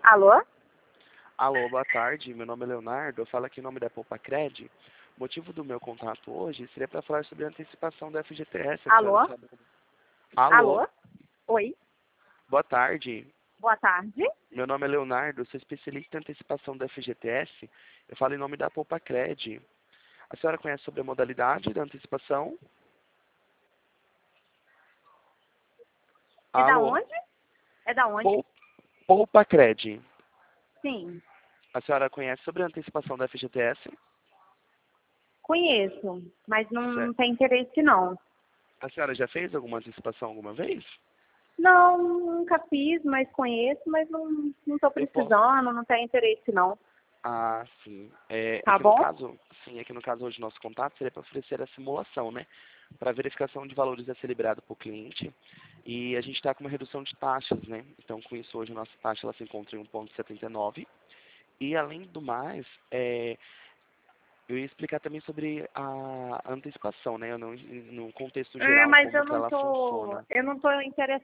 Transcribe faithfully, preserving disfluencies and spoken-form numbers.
Alô? Alô, boa tarde. Meu nome é Leonardo. Eu falo aqui em nome da Poupacred. O motivo do meu contato hoje seria para falar sobre a antecipação da F G T S. A senhora Alô? sabe- Alô, Alô? Oi, boa tarde. boa tarde. Meu nome é Leonardo. Eu sou especialista em antecipação da F G T S. Eu falo em nome da Poupacred. A senhora conhece sobre a modalidade da antecipação? É da Alô, onde? É da onde? Pou- Poupacred. Sim, A senhora conhece sobre a antecipação da F G T S? conheço, mas não, Certo. não tem interesse não. A senhora já fez alguma antecipação alguma vez? Não, nunca fiz, mas conheço, mas não não estou Eu posso. precisando, não tem interesse não. Ah, sim. É, é Tá que no bom? caso, sim, é que no caso hoje nosso contato seria para oferecer a simulação, né? Para verificação de valores a ser liberado para o cliente. E a gente está com uma redução de taxas, né? Então, com isso, hoje a nossa taxa ela se encontra em um vírgula setenta e nove. E, além do mais, é, eu ia explicar também sobre a antecipação, né? Eu não, no contexto É, geral, mas como eu que não ela tô, funciona. eu não tô interessada